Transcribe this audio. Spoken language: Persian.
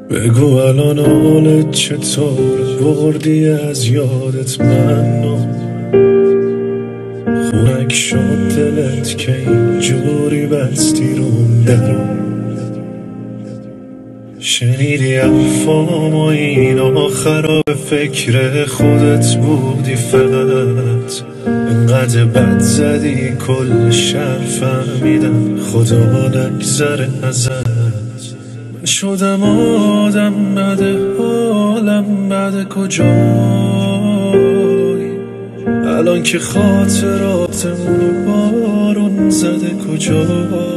بگو الان حالت چطور؟ بردی از یادت منو؟ خونک شد دلت که اینجوری بستی رو درو؟ شنیدی حرفام و اینا خراب فکر خودت بودی فقط؟ انقدر بد زدی کل شهر فهمیدن خدا نگذره ازت. من شدم آدم بده، حالم بده، کجایی الان که خاطراتمونو بارون زده؟ کجایی